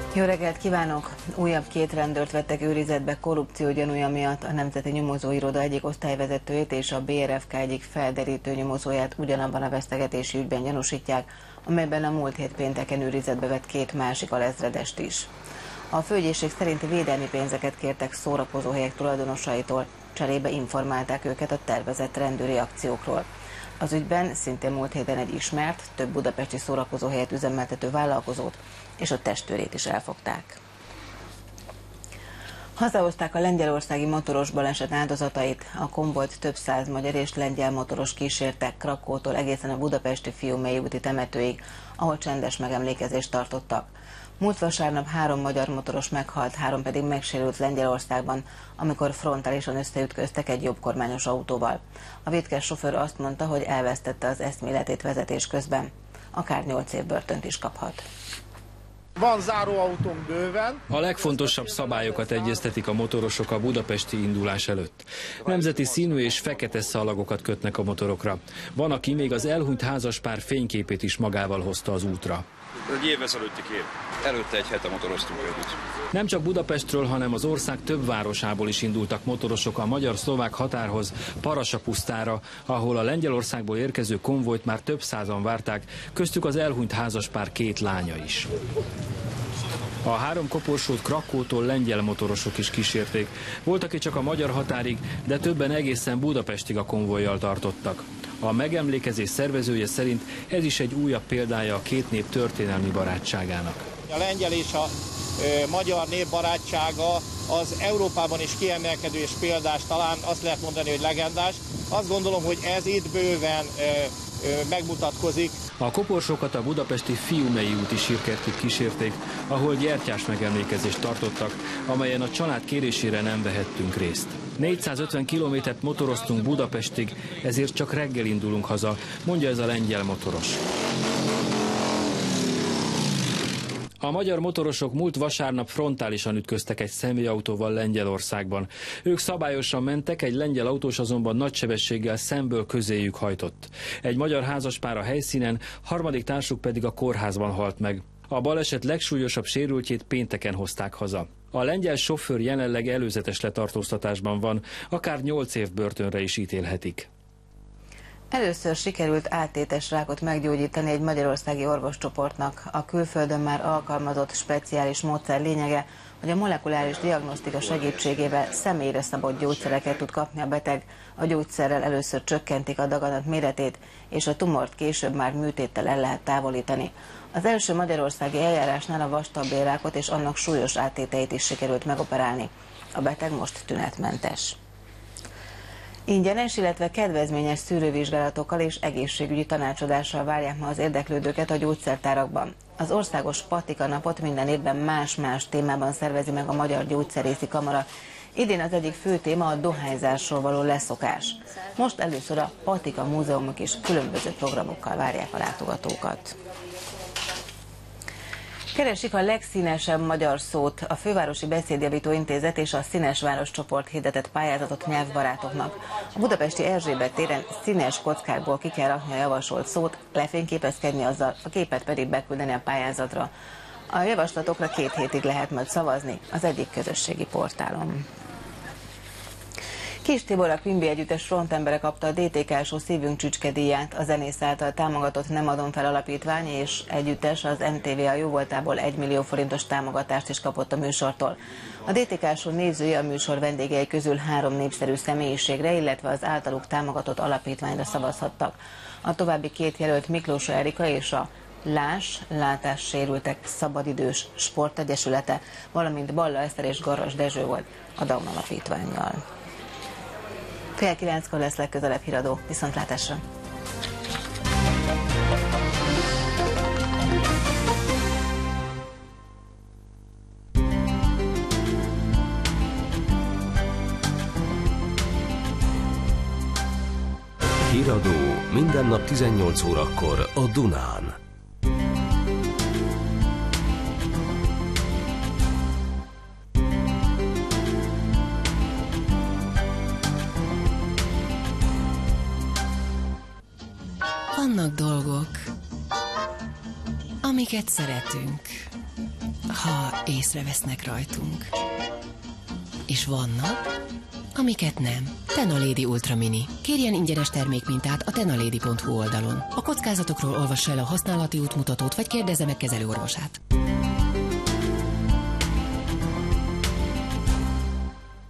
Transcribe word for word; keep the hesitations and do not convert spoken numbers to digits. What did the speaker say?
Jó reggelt kívánok! Újabb két rendőrt vettek őrizetbe korrupció gyanúja miatt. A Nemzeti Nyomozóiroda egyik osztályvezetőjét és a bé er ef ká egyik felderítő nyomozóját ugyanabban a vesztegetési ügyben gyanúsítják, amelyben a múlt hét pénteken őrizetbe vett két másik alezredest is. A főügyészség szerint védelmi pénzeket kértek szórakozóhelyek tulajdonosaitól, cserébe informálták őket a tervezett rendőri akciókról. Az ügyben szintén múlt héten egy ismert, több budapesti szórakozóhelyet üzemeltető vállalkozót és a testvérét is elfogták. Hazahozták a lengyelországi motoros baleset áldozatait. A konvojt több száz magyar és lengyel motoros kísértek Krakótól egészen a budapesti Fiumei úti temetőig, ahol csendes megemlékezést tartottak. Múlt vasárnap három magyar motoros meghalt, három pedig megsérült Lengyelországban, amikor frontálisan összeütköztek egy jobbkormányos autóval. A vétkes sofőr azt mondta, hogy elvesztette az eszméletét vezetés közben. Akár nyolc év börtönt is kaphat. Van záróautónk bőven. A legfontosabb szabályokat egyeztetik a motorosok a budapesti indulás előtt. Nemzeti színű és fekete szalagokat kötnek a motorokra. Van, aki még az elhunyt házaspár fényképét is magával hozta az útra. Egy évvel előtti kép. Előtte egy hete motoroztunk együtt. Nem csak Budapestről, hanem az ország több városából is indultak motorosok a magyar-szlovák határhoz, Parasapusztára, ahol a Lengyelországból érkező konvojt már több százan várták, köztük az elhunyt házaspár két lánya is. A három koporsót Krakótól lengyel motorosok is kísérték. Volt, aki csak a magyar határig, de többen egészen Budapestig a konvojjal tartottak. A megemlékezés szervezője szerint ez is egy újabb példája a két nép történelmi barátságának. A lengyel és a ö, magyar nép barátsága az Európában is kiemelkedő és példás, talán azt lehet mondani, hogy legendás. Azt gondolom, hogy ez itt bőven ö, ö, megmutatkozik. A koporsókat a budapesti Fiumei úti sírkertig kísérték, ahol gyertyás megemlékezést tartottak, amelyen a család kérésére nem vehettünk részt. négyszázötven kilométert motoroztunk Budapestig, ezért csak reggel indulunk haza, mondja ez a lengyel motoros. A magyar motorosok múlt vasárnap frontálisan ütköztek egy személyautóval Lengyelországban. Ők szabályosan mentek, egy lengyel autós azonban nagy sebességgel szemből közéjük hajtott. Egy magyar házaspár a helyszínen, harmadik társuk pedig a kórházban halt meg. A baleset legsúlyosabb sérültjét pénteken hozták haza. A lengyel sofőr jelenleg előzetes letartóztatásban van, akár nyolc év börtönre is ítélhetik. Először sikerült áttétes rákot meggyógyítani egy magyarországi orvoscsoportnak. A külföldön már alkalmazott speciális módszer lényege, hogy a molekuláris diagnosztika segítségével személyre szabott gyógyszereket tud kapni a beteg. A gyógyszerrel először csökkentik a daganat méretét, és a tumort később már műtéttel el lehet távolítani. Az első magyarországi eljárásnál a vastagbélrákot és annak súlyos áttéteit is sikerült megoperálni. A beteg most tünetmentes. Ingyenes, illetve kedvezményes szűrővizsgálatokkal és egészségügyi tanácsadással várják ma az érdeklődőket a gyógyszertárakban. Az országos patika napot minden évben más-más témában szervezi meg a Magyar Gyógyszerészi Kamara. Idén az egyik fő téma a dohányzásról való leszokás. Most először a patika múzeumok is különböző programokkal várják a látogatókat. Keresik a legszínesebb magyar szót. A Fővárosi Beszédjavító Intézet és a Színes Város csoport hirdetett pályázatot nyelvbarátoknak. A budapesti Erzsébet téren színes kockákból ki kell rakni a javasolt szót, lefényképezkedni azzal, a képet pedig beküldeni a pályázatra. A javaslatokra két hétig lehet majd szavazni az egyik közösségi portálon. Kis Tibor, a Quimby Együttes frontembere kapta a dé té ká-só Szívünk Csücske díját. A zenész által támogatott Nem adom fel alapítvány és együttes az em té vé a jóvoltából egy millió forintos támogatást is kapott a műsortól. A dé té ká-só nézői a műsor vendégei közül három népszerű személyiségre, illetve az általuk támogatott alapítványra szavazhattak. A további két jelölt Miklós Erika és a Láss, látássérültek szabadidős sportegyesülete, valamint Balla Eszter és Garras Dezső volt a Down alapítvánnyal. Fél kilenckor lesz legközelebb híradó. Viszontlátásra! Híradó minden nap tizennyolc órakor a Dunán. Vannak dolgok, amiket szeretünk, ha észrevesznek rajtunk. És vannak, amiket nem. Tenalady Ultra Mini. Kérjen ingyenes termékmintát a tenalady pont hu oldalon. A kockázatokról olvassa el a használati útmutatót, vagy kérdezze meg kezelőorvosát.